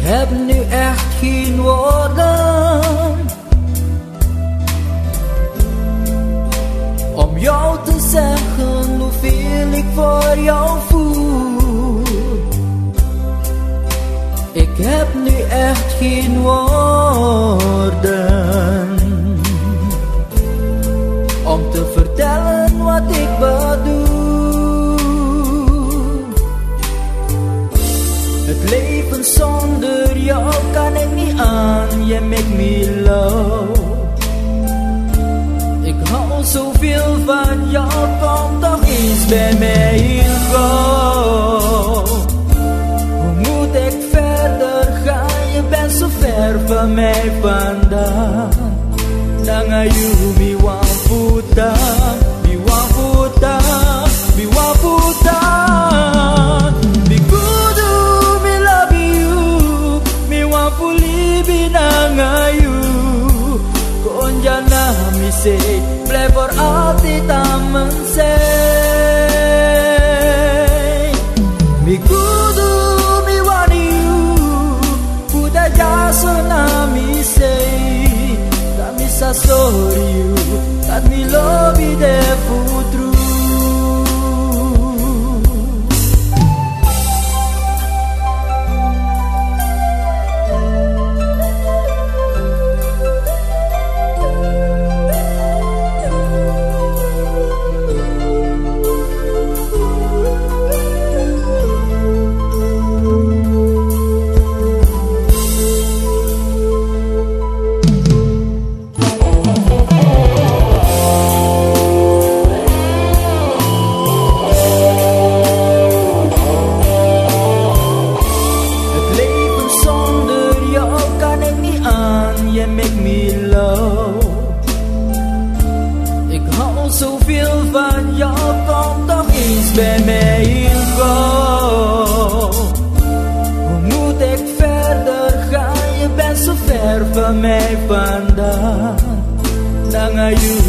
heb nu echt geen woorden om jou te zeggen hoeveel ik voor jou voel. Ik heb nu echt geen woorden om te vertellen wat ik bedoel. Het leven zonder jou kan ik niet aan, je make me love. Ik hou zoveel van jou, kom toch eens bij mij in gauw. Hoe moet ik verder gaan, je bent zo ver van mij vandaan. Nanga you mi waputa, mi waputa, mi waputa. Mi kudu mi love you, mi wapuli binanga you. Konja na mi say, blijf voor altijd aan mijn zij. Mi kudu mi want you, puda jasa na mi say. Sa sorry you, that me love be there for true. Zoveel van jou, kom toch eens bij mij in gauw. Hoe moet ik verder gaan, je bent zo ver van mij vandaan. Nanga you